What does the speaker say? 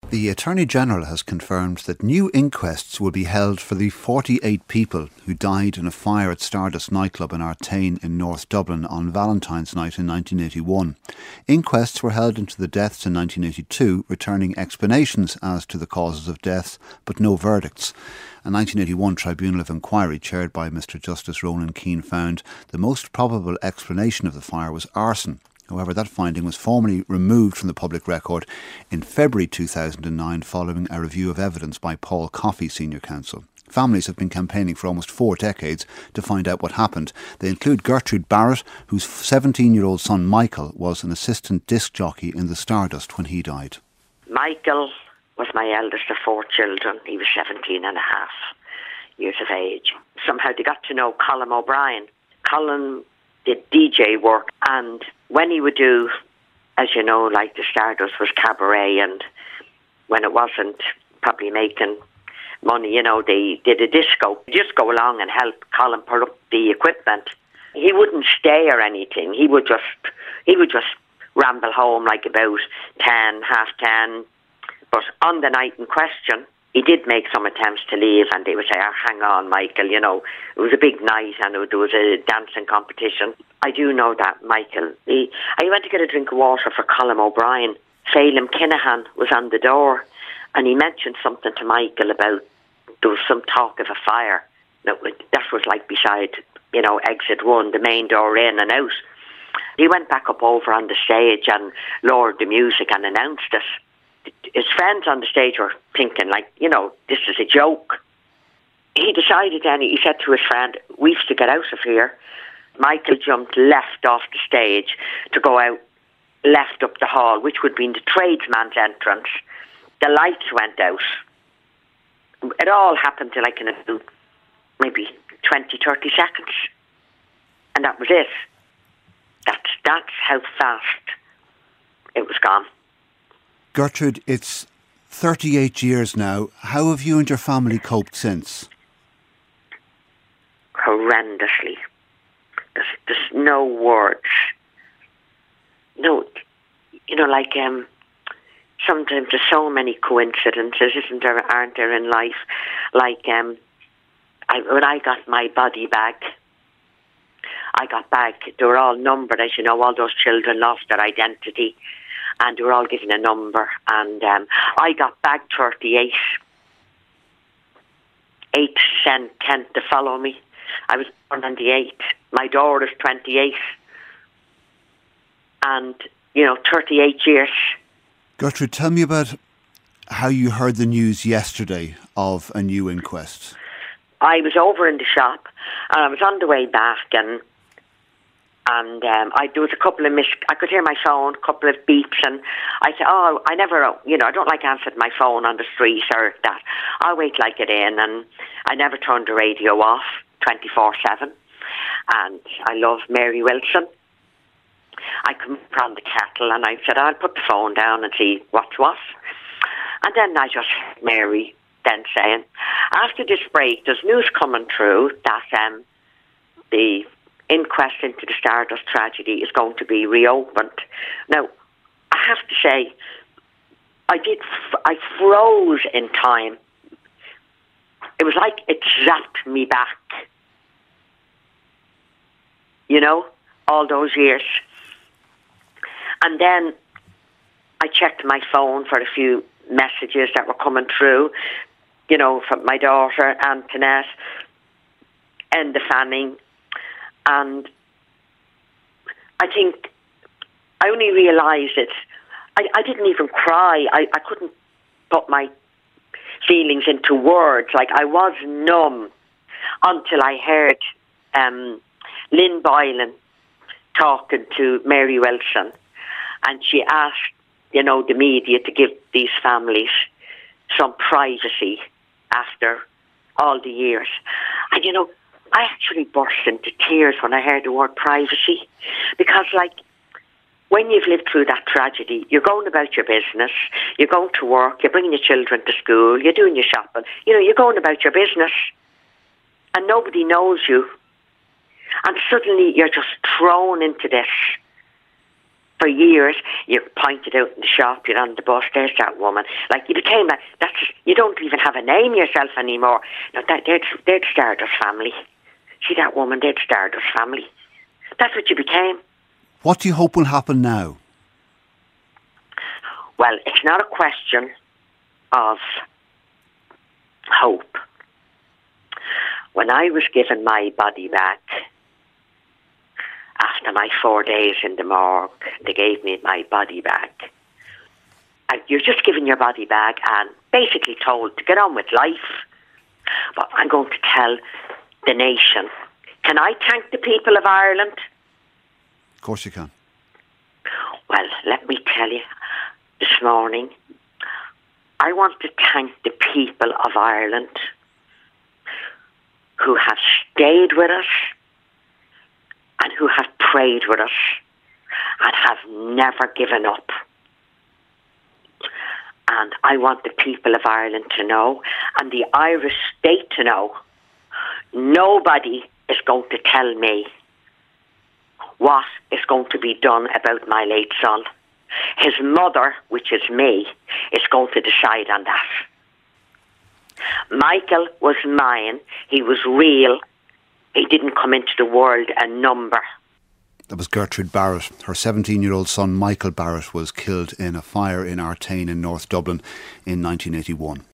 The Attorney General has confirmed that new inquests will be held for the 48 people who died in a fire at Stardust nightclub in Artane in North Dublin on Valentine's night in 1981. Inquests were held into the deaths in 1982, returning explanations as to the causes of deaths, but no verdicts. A 1981 Tribunal of Inquiry chaired by Mr Justice Ronan Keane found the most probable explanation of the fire was arson. However, that finding was formally removed from the public record in February 2009 following a review of evidence by Paul Coffey, Senior Counsel. Families have been campaigning for almost 4 decades to find out what happened. They include Gertrude Barrett, whose 17-year-old son Michael was an assistant disc jockey in the Stardust when he died. Michael was my eldest of 4 children. He was 17 and a half years of age. Somehow they got to know Colin O'Brien. Colin did DJ work, and when he would do, as you know, like the Stardust was cabaret, and when it wasn't probably making money, you know, they did a disco. Just go along and help Colin put up the equipment. He wouldn't stay or anything. He would just ramble home like about 10, half 10. But on the night in question, he did make some attempts to leave, and they would say, "Oh, hang on, Michael, you know, it was a big night and there was a dancing competition." I do know that, Michael. I went to get a drink of water for Colin O'Brien. Phelim Kinahan was on the door, and he mentioned something to Michael about there was some talk of a fire. That was like beside, you know, exit 1, the main door in and out. He went back up over on the stage and lowered the music and announced it. His friends on the stage were thinking, like, you know, this is a joke. He decided then, he said to his friend, "We have to get out of here." Michael jumped left off the stage to go out left up the hall, which would be in the tradesman's entrance. The lights went out. It all happened to like in maybe 20, 30 seconds. And that was it. That's how fast it was gone. Gertrude, it's 38 years now. How have you and your family coped since? Horrendously. There's no words. No, you know, like sometimes there's so many coincidences, aren't there in life? Like when I got my body back, they were all numbered, as you know. All those children lost their identity, and they were all given a number. And I got back 38. 8 tend to follow me. I was born on the 8th. My daughter is 28. And, you know, 38 years. Gertrude, tell me about how you heard the news yesterday of a new inquest. I was over in the shop, and I was on the way back, and there was a couple of I could hear my phone, a couple of beeps, and I said, "Oh, I never, you know, I don't like answering my phone on the street or that. I'll wait till I get in," and I never turned the radio off 24/7. And I love Mary Wilson. I come from the kettle, and I said, "I'll put the phone down and see what's what." And then I just heard Mary then saying, "After this break, there's news coming through that the inquest into the Stardust tragedy is going to be reopened." Now, I have to say, I froze in time. It was like it zapped me back. You know, all those years. And then I checked my phone for a few messages that were coming through, you know, from my daughter, Antoinette, and the Fanning. And I think I only realised it. I didn't even cry. I couldn't put my feelings into words. Like, I was numb until I heard Lynn Boylan talking to Mary Wilson. And she asked, you know, the media to give these families some privacy after all the years. And, you know, I actually burst into tears when I heard the word privacy. Because, like, when you've lived through that tragedy, you're going about your business, you're going to work, you're bringing your children to school, you're doing your shopping. You know, you're going about your business. And nobody knows you. And suddenly you're just thrown into this. For years, you pointed out in the shop, you're on the bus, there's that woman. Like, you became you don't even have a name yourself anymore. No, they'd Stardust family. See that woman, they'd Stardust family. That's what you became. What do you hope will happen now? Well, it's not a question of hope. When I was given my body back, after my 4 days in the morgue, they gave me my body back. And you're just given your body back and basically told to get on with life. But I'm going to tell the nation. Can I thank the people of Ireland? Of course you can. Well, let me tell you, this morning, I want to thank the people of Ireland who have stayed with us and who have prayed with us and have never given up. And I want the people of Ireland to know, and the Irish state to know, nobody is going to tell me what is going to be done about my late son. His mother, which is me, is going to decide on that. Michael was mine. He was real. He didn't come into the world a number. That was Gertrude Barrett. Her 17-year-old son Michael Barrett was killed in a fire in Artane in North Dublin in 1981.